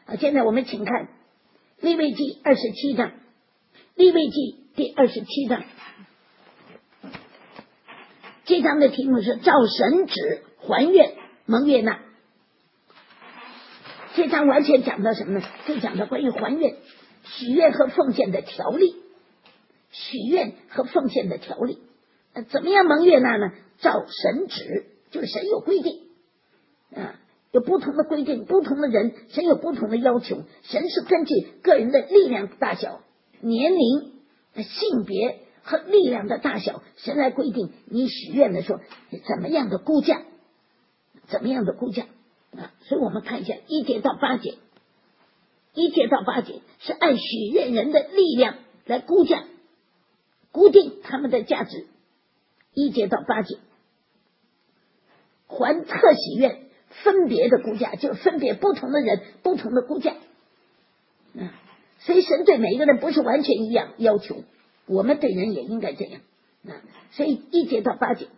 好，现在我们请看利未记27章，利未记第27章，这章的题目是照神旨还愿蒙悦纳。这章完全讲到什么呢？就讲到关于还愿、许愿和奉献的条例。许愿和奉献的条例，怎么样蒙悦纳呢？照神旨，就是神有规定有不同的规定，不同的人神有不同的要求，神是根据个人的力量大小、年龄、性别和力量的大小，神来规定你许愿的时候怎么样的估价，怎么样的估价所以我们看一下1节到8节，1节到8节是按许愿人的力量来估价，固定他们的价值。1节到8节，还特许愿分别的估价，就是分别不同的人不同的估价所以神对每一个人不是完全一样要求，我们对人也应该这样所以1节到8节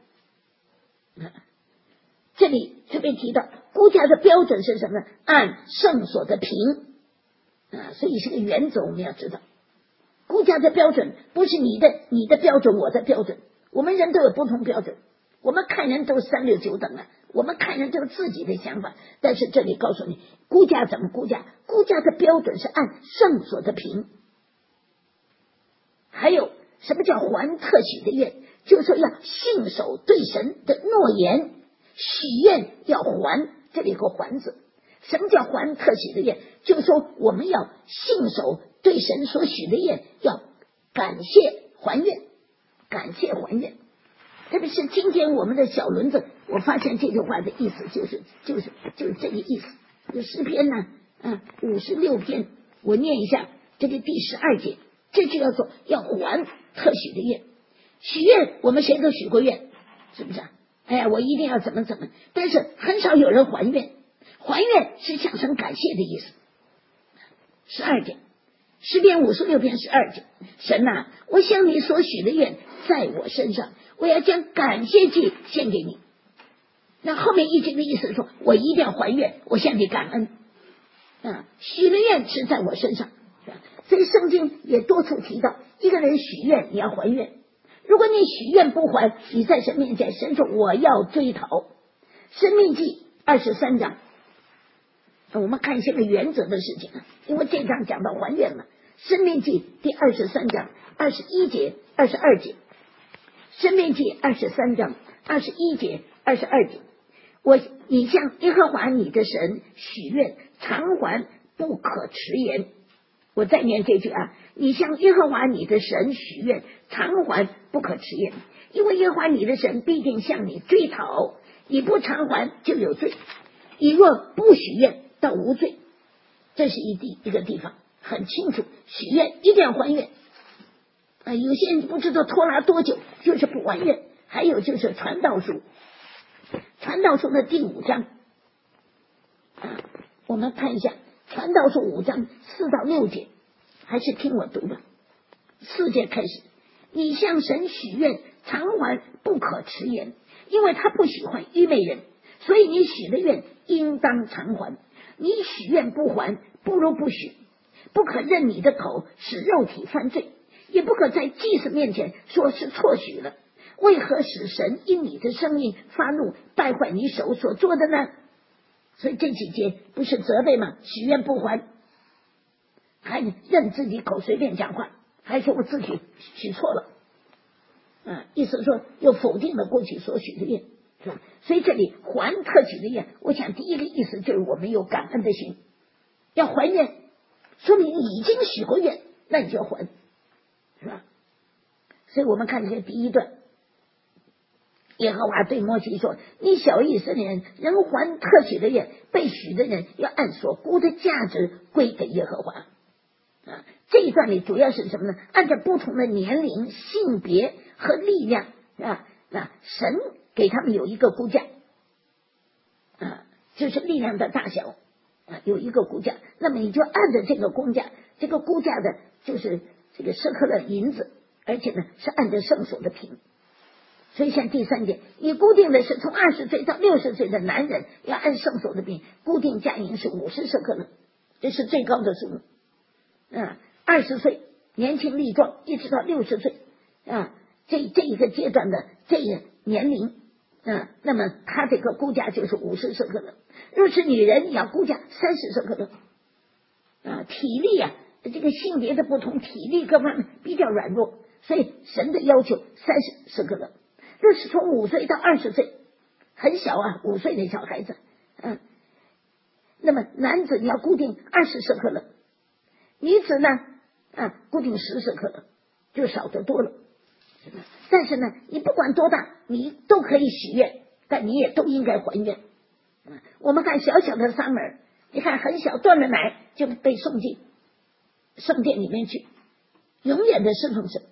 这里特别提到估价的标准是什么呢？按圣所的评所以是个原则，我们要知道估价的标准不是你的标准我的标准，我们人都有不同标准，我们看人都是3、6、9等我们看人都有自己的想法，但是这里告诉你估价怎么估价，估价的标准是按圣所的评。还有什么叫还特许的愿，就是说要信守对神的诺言，许愿要还，这里有个还字。什么叫还特许的愿？就是说我们要信守对神所许的愿，要感谢还愿，感谢还愿。特别是今天我们的小轮子，我发现这句话的意思就是这个意思。这诗篇呢56篇，我念一下这个第12节，这就叫做要还特许的愿。许愿我们谁都许过愿，是不是哎呀，我一定要怎么，但是很少有人还愿。还愿是向神感谢的意思。12节，诗篇56篇12节，神我向你所许的愿在我身上，我要将感谢祭献给你。那后面一节的意思是说，我一定要还愿，我向你感恩许的愿是在我身上。所以圣经也多处提到，一个人许愿你要还愿，如果你许愿不还，你在神面前，神说我要追讨。申命记23章，我们看一些个原则的事情因为这章讲到还愿嘛。申命记第23章21节22节，申命记23章21节22节，你向耶和华你的神许愿，偿还不可迟延。我再念这句你向耶和华你的神许愿，偿还不可迟延，因为耶和华你的神必定向你追讨，你不偿还就有罪，你若不许愿倒无罪。这是一个地方很清楚，许愿一定要还愿有些人不知道拖拉多久，就是不还愿。还有就是传道书，传道书的第5章我们看一下传道书5章4到6节，还是听我读吧。4节开始，你向神许愿，偿还不可迟延，因为他不喜欢愚昧人，所以你许的愿应当偿还。你许愿不还，不如不许。不可任你的口使肉体犯罪，也不可在祭司面前说是错许了。为何使神因你的声音发怒，败坏你手所做的呢？所以这几节不是责备吗？许愿不还，还任自己口随便讲话，还说我自己许错了意思说又否定了过去所许的愿，是吧？所以这里还特许的愿，我想第一个意思就是我们有感恩的心，要还愿，说明你已经许过愿，那你就要还，是吧？所以我们看这第一段，耶和华对摩西说，你小以色列人仍还特许的愿，被许的人要按所估的价值归给耶和华这一段里主要是什么呢？按照不同的年龄、性别和力量神给他们有一个估价就是力量的大小有一个估价，那么你就按照这个估价，这个估价的就是这个舍客勒银子，而且呢是按照圣所的评。所以像第3节，你固定的是从20岁到60岁的男人要按圣所的评，固定价银是50舍客勒这是最高的数目。20岁年轻力壮，一直到60岁这一个阶段的这个年龄那么他这个估价就是50舍客勒。若是女人，要估价30舍客勒体力这个性别的不同，体力各方面比较软弱，所以神的要求30舍客勒。若是从5岁到20岁，很小5岁的小孩子那么男子你要固定20舍客勒，女子呢固定10舍客勒，就少得多了。但是呢，你不管多大，你都可以许愿，但你也都应该还愿。我们看小小的撒母耳，你看很小断了奶就被送进圣殿里面去，永远的侍奉神。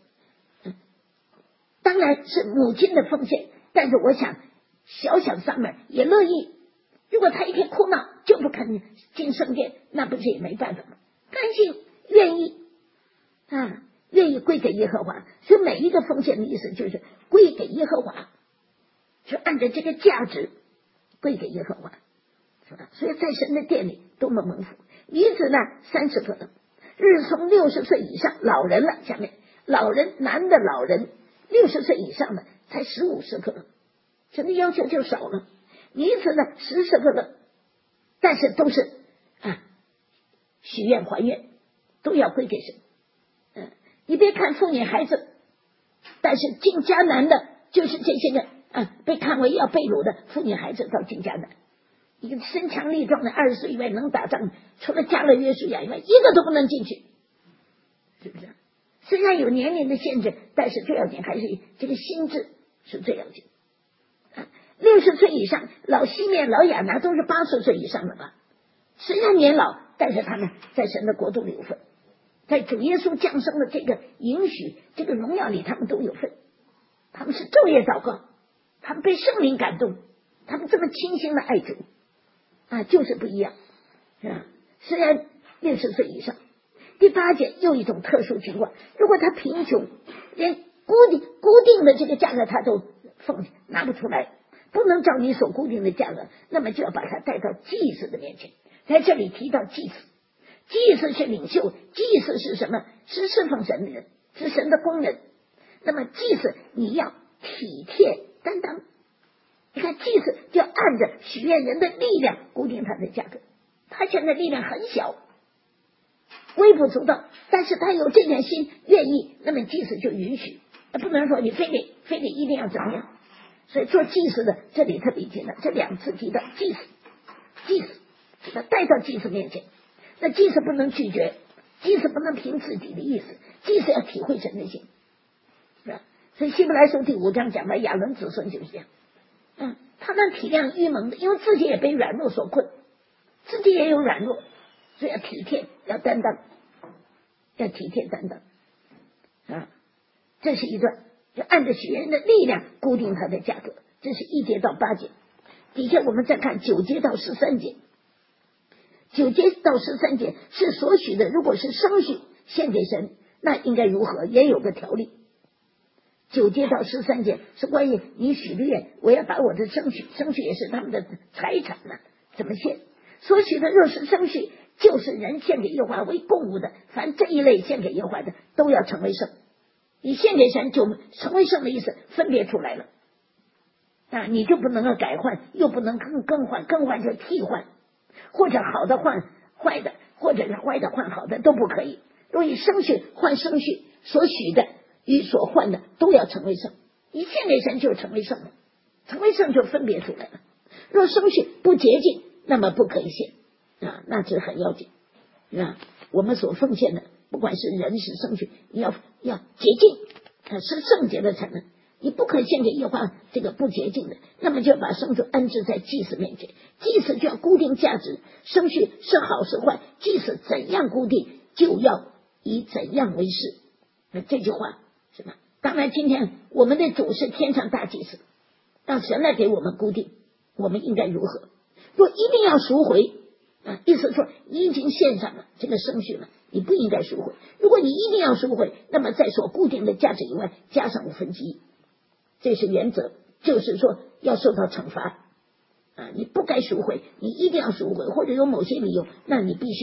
当然是母亲的奉献，但是我想小小撒母耳也乐意。如果他一天哭闹就不肯进圣殿，那不是也没办法吗？甘心愿意愿意归给耶和华。所以每一个奉献的意思就是归给耶和华，是按照这个价值归给耶和华，是吧？所以在神的殿里多么蒙福。女子呢30舍客勒，日从60岁以上老人了，下面老人男的老人60岁以上的才15舍客勒，神的要求就少了。女子呢10舍客勒，但是都是许愿还愿，都要归给神。你别看妇女孩子，但是进迦南的就是这些个被看为要被掳的妇女孩子到进迦南。一个身强力壮的20岁以外能打仗，除了加勒约书亚以外，一个都不能进去，是不是？虽然有年龄的限制，但是最要紧还是这个心智是最要紧。60岁以上，老西面、老亚拿都是80岁以上的吧？虽然年老，但是他们在神的国度里有份，在主耶稣降生的这个允许、这个荣耀里，他们都有份。他们是昼夜祷告，他们被圣灵感动，他们这么倾心的爱主就是不一样，是吧？虽然60岁以上。第8节又一种特殊情况，如果他贫穷，连固定的这个价格他都拿不出来，不能照你所固定的价格，那么就要把他带到祭司的面前。在这里提到祭司，祭司是领袖，祭司是什么？是侍奉神的人，是神的工人。那么祭司你要体贴担当，你看祭司就按着许愿人的力量固定他的价格。他现在力量很小，微不足道，但是他有这点心愿意，那么祭司就允许，不能说你非得一定要怎么样。所以做祭司的这里特别提到，这2次提到祭司他带到祭司面前，那祭司不能拒绝，祭司不能凭自己的意思，祭司要体会神的心，是吧？所以希伯来书第5章讲到亚伦子孙就是这样，他们体谅愚蒙的，因为自己也被软弱所困，自己也有软弱，所以要体贴，要担当，要体贴担当这是一段，就按照许愿的力量固定它的价格。这是1节到8节。底下我们再看9节到13节。9节到13节是所许的，如果是生许献给神，那应该如何？也有个条例。9节到13节是关于你许的愿，我要把我的生许也是他们的财产怎么献？所许的若是生许，就是人献给耶和华为供物的，凡这一类献给耶和华的，都要成为圣。你献给神就成为圣的意思分别出来了你就不能够改换，又不能更换就替换，或者好的换坏的，或者是坏的换好的，都不可以。若以生许换生许，所许的与所换的都要成为圣。你献给神就成为圣了，成为圣就分别出来了。若生许不洁净，那么不可以献那这很要紧我们所奉献的，不管是人是生许，你要洁净是圣洁的才能。你不可献给耶和华这个不洁净的，那么就把生畜安置在祭司面前，祭司就要固定价值，生畜是好是坏，祭司怎样固定，就要以怎样为是。那这句话是吧？当然今天我们的主是天上大祭司，让神来给我们固定我们应该如何。若一定要赎回意思说你已经献上了这个生畜了，你不应该赎回。如果你一定要赎回，那么在所固定的价值以外加上1/5，这是原则，就是说要受到惩罚你不该赎回，你一定要赎回，或者有某些理由，那你必须要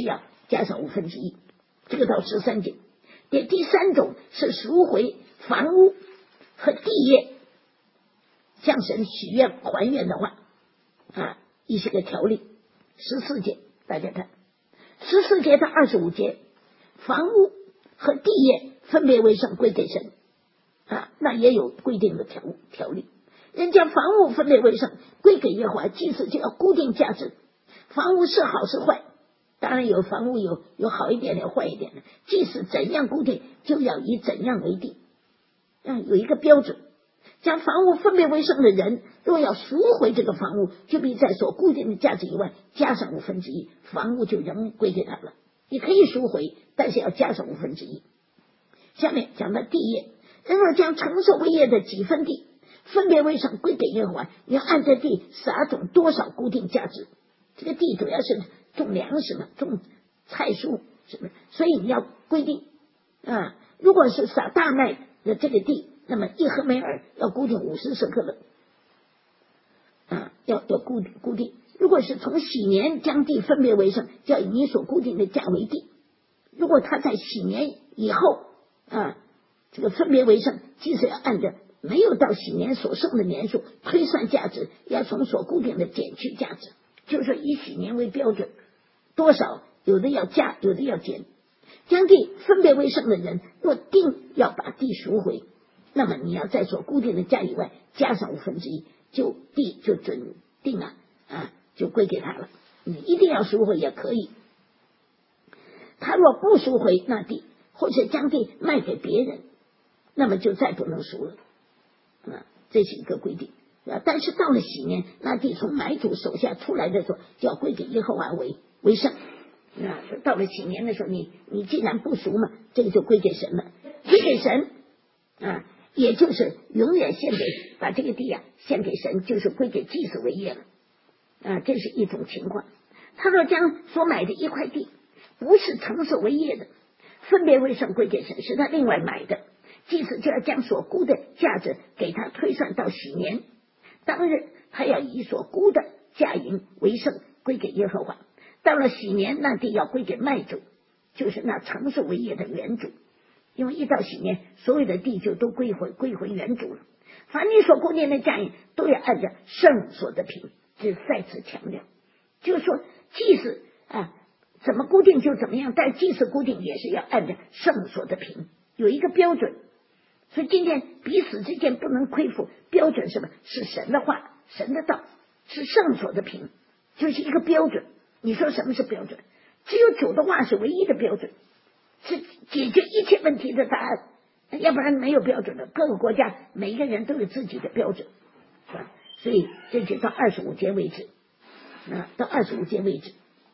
加上1/5，这个到13节。第三种是赎回房屋和地业，向神许愿还愿的话一些个条例。14节大家看，14节到25节，房屋和地业分别为圣，归给神那也有规定的条例。人家房屋分别为圣，归给耶和华，祭司就要固定价值。房屋是好是坏，当然有房屋有好一点的，坏一点的，祭司怎样固定，就要以怎样为定，有一个标准。将房屋分别为圣的人，若要赎回这个房屋，就必在所固定的价值以外加上1/5，房屋就仍归给他了。你可以赎回，但是要加上1/5。下面讲到地业，人若将承受为业的几分地分别为圣，归给耶和华，你要按这地撒种多少固定价值。这个地主要是种粮食嘛，种菜蔬什么，所以你要规定如果是撒大麦的这个地，那么1赫梅尔要固定50舍客勒要固定。如果是从喜年将地分别为圣，就要以你所固定的价为地。如果他在喜年以后这个分别为圣，即使要按着没有到喜年所剩的年数推算价值，要从所固定的减去价值，就是说以喜年为标准，多少有的要加，有的要减。将地分别为圣的人，若定要把地赎回，那么你要在所固定的价以外加上1/5，就地就准定就归给他了。你一定要赎回也可以。他若不赎回那地，或者将地卖给别人，那么就再不能赎了这是一个规定。但是到了喜年，那地从买主手下出来的时候，就要归给耶和华为圣到了喜年的时候，你既然不赎嘛，这个就归给神了。归给神也就是永远把这个地献给神，就是归给祭司为业了这是一种情况。他若将所买的一块地不是承受为业的，分别为圣归给神，是他另外买的，祭司就要将所估的价值给他推算到喜年，当日他要以所估的价银为圣，归给耶和华。到了喜年，那地要归给卖主，就是那承受为业的原主，因为一到喜年，所有的地就都归回原主了。凡你所固定的价银，都要按照圣所的平，这再次强调，就是说祭司怎么固定就怎么样，但祭司固定也是要按照圣所的平，有一个标准。所以今天彼此之间不能亏负，标准什么？是神的话，神的道，是圣所的平，就是一个标准。你说什么是标准？只有主的话是唯一的标准，是解决一切问题的答案，要不然没有标准的。各个国家每一个人都有自己的标准所以这就到25节为止到25节为止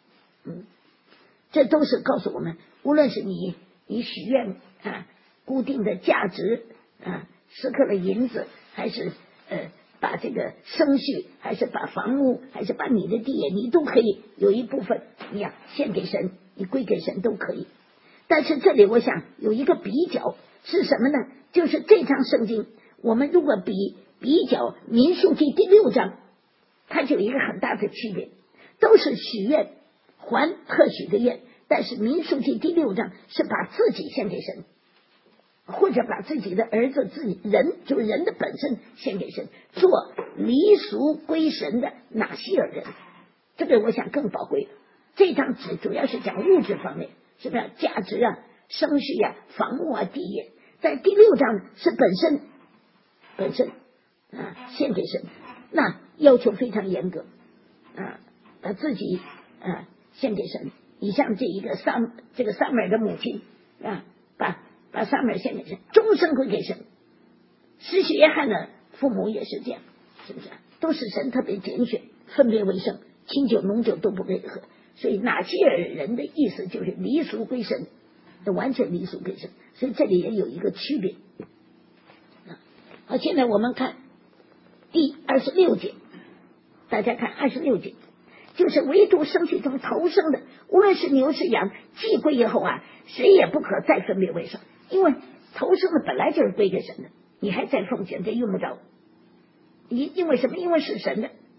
这都是告诉我们，无论是你许愿固定的价值时刻的银子，还是把这个生畜，还是把房屋，还是把你的地业，你都可以有一部分你献给神，你归给神都可以。但是这里我想有一个比较是什么呢？就是这章圣经我们如果比较民数记第6章，它就有一个很大的区别，都是许愿还特许的愿，但是民数记第6章是把自己献给神，或者把自己的儿子就是人的本身献给神，做离俗归神的拿西尔人。这个我想更宝贵。这章主要是讲物质方面，是不是价值生畜房屋地业。在第6章是本身献给神，那要求非常严格把自己献给神。你像这个撒母耳的母亲把撒母耳献给神，终身归给神。施洗约翰的父母也是这样，是不是都是神特别拣选，分别为圣，清酒浓酒都不可以喝。所以拿西尔人的意思就是离俗归神，完全离俗归神。所以这里也有一个区别好，现在我们看第26节，大家看26节，就是唯独生畜中头生的，无论是牛是羊，既归耶和华，谁也不可再分别为圣。因为头生的本来就是归给神的，你还再奉献，这用不着。因为什么？因为是神的。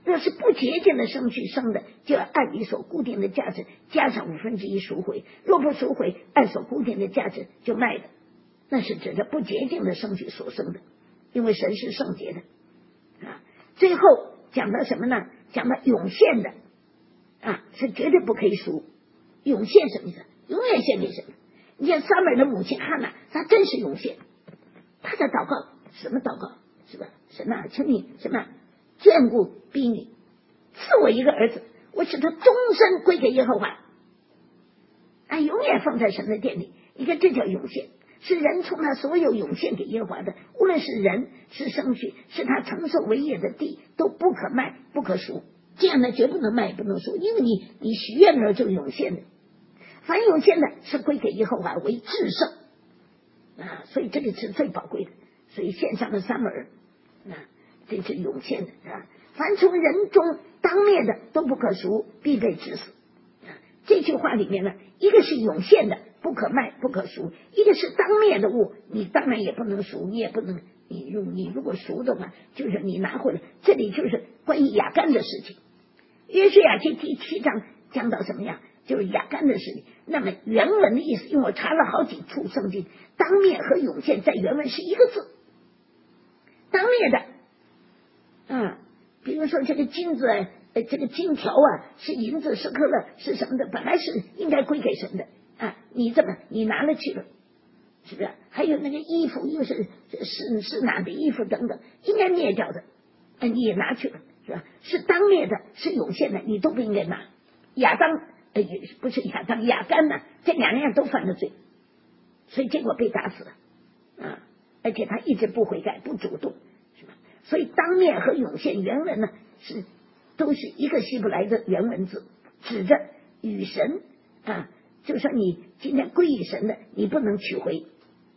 若是不洁净的牲畜生的，就要按你所固定的价值加上1/5赎回；若不赎回，按所固定的价值就卖的。那是指着不洁净的牲畜所生的，因为神是圣洁的啊。最后讲到什么呢？讲到涌现的啊，是绝对不可以赎。涌现什么意思？永远献给神。你像撒母耳的母亲哈娜，她真是涌现，她在祷告，什么祷告？是吧？神啊，求你什么眷顾婢女，赐我一个儿子，我使他终身归给耶和华，永远放在神的殿里。你看，这叫涌现，是人从他所有涌现给耶和华的，无论是人是牲畜，是他承受为业的地，都不可卖不可赎。这样呢，绝不能卖也不能赎，因为你许愿了就涌现的。凡涌现的是归给耶和华为至圣啊，所以这个是最宝贵的。所以献上了撒母耳这是涌现的啊。凡从人中当灭的都不可赎，必被治死。这句话里面呢，一个是涌现的不可卖不可赎，一个是当灭的物，你当然也不能赎，你也不能你如果赎的话，就是你拿回来。这里就是关于亚干的事情。约书亚记第7章讲到什么样，就是亚干的事情。那么原文的意思，因为我查了好几处圣经，当灭和涌现在原文是一个字。当灭的比如说这个金子这个金条是银子是克勒是什么的，本来是应该归给神的你拿了去了，是不是？还有那个衣服又是哪的衣服等等，应该灭掉的你也拿去了，是吧？是当灭的，是涌现的，你都不应该拿。亚当不是亚当，亚干这两样都犯了罪，所以结果被打死了而且他一直不悔改不主动，是吧？所以当灭和涌现原文呢都是一个希伯来的原文字，指着与神就说你今天归于神的，你不能取回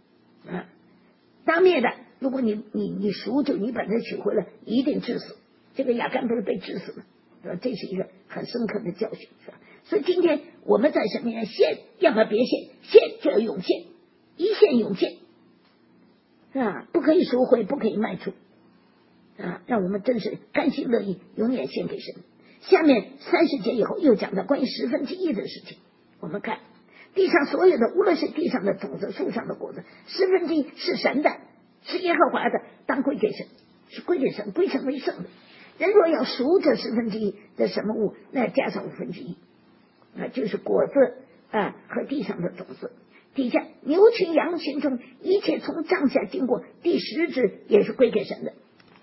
当灭的，如果你赎就你把它取回了，一定治死。这个亚干不是被治死吗？是吧？这是一个很深刻的教训，是吧？所以今天我们在神面前献，要么别献，献就要涌现，一献涌现不可以赎回，不可以卖出让我们真是甘心乐意永远献给神。下面30节以后又讲到关于1/10的事情。我们看地上所有的，无论是地上的种子树上的果子，1/10是神的，是耶和华的，当归给神，是归给神，归神为圣的。人若要赎这1/10的什么物，那要加上1/5就是果子和地上的种子。底下牛群羊群中一切从帐下经过第10只也是归给神的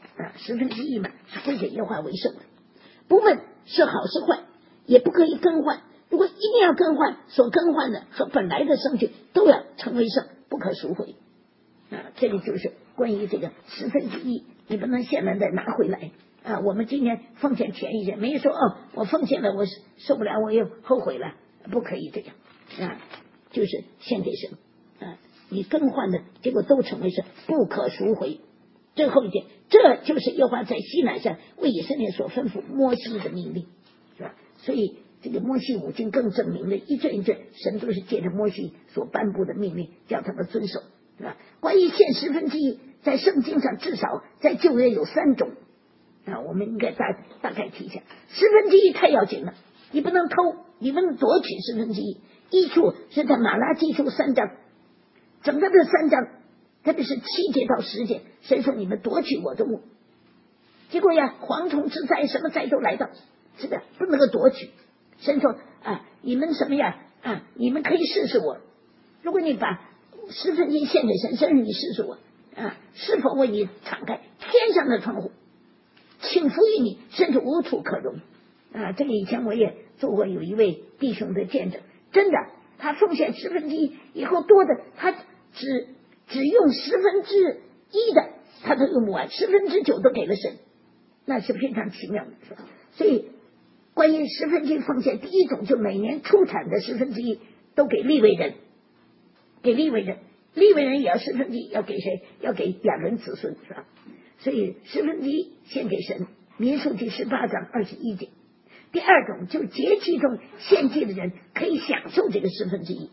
1/10嘛，是归给耶和华为圣的。不问是好是坏，也不可以更换。如果一定要更换，所更换的和本来的圣训都要成为圣，不可赎回这里就是关于这个1/10，你不能现在再拿回来我们今天奉献前一些，没说我奉献了我受不了，我又后悔了，不可以这样就是献给神你更换的结果都成为圣，不可赎回。最后一点，这就是耶和华在西乃山为以色列所吩咐摩西的命令，是吧？所以这个摩西五经更证明了一阵一阵神都是借着摩西所颁布的命令叫他们遵守，是吧？关于献1/10，在圣经上至少在旧约有3种我们应该大概提一下。1/10太要紧了，你不能偷，你不能夺取1/10。一处是在马拉基书3章，整个的3章特别是7节到10节，神说你们夺取我的物，结果蝗虫之灾什么灾都来到，是的，不能够夺取。神说你们什么你们可以试试我，如果你把1/10献给神，神你试试我是否为你敞开天上的窗户，倾福于你，甚至无处可容这个以前我也做过有一位弟兄的见证，真的他奉献1/10以后多的他只用1/10的他都用不完，9/10都给了神，那是非常奇妙的，是吧？所以关于1/10奉献，第一种就每年出产的1/10都给利未人，利未人也要1/10，要给谁？要给亚伦子孙，是吧？所以1/10献给神，民数记18章21节。第二种就节期中献祭的人可以享受这个1/10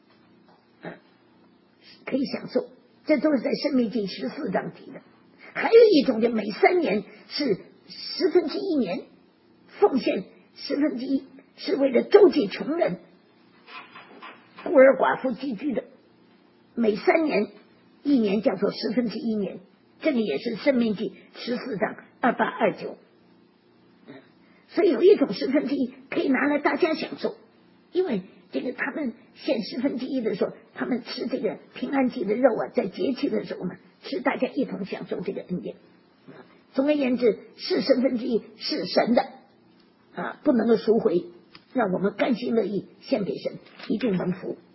可以享受，这都是在申命记14章提的。还有一种就每3年是 1/10年，奉献1/10是为了周济穷人、孤儿寡妇寄居的。每3年，1年叫做1/10年，这个也是《申命记》14章28、29。所以有一种1/10可以拿来大家享受，因为这个他们献1/10的时候，他们吃这个平安祭的肉啊，在节气的时候呢，是大家一同享受这个恩典。总而言之，是1/10是神的不能够赎回，让我们甘心乐意献给神，一定蒙福。